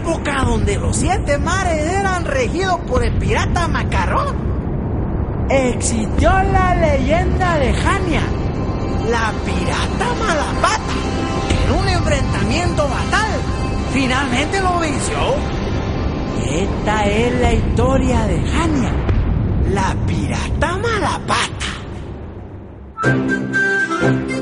época donde los 7 mares eran regidos por el pirata Macarrón, existió la leyenda de Jania, la pirata Malapata, que en un enfrentamiento fatal finalmente lo venció. Esta es la historia de Jania, la pirata Malapata.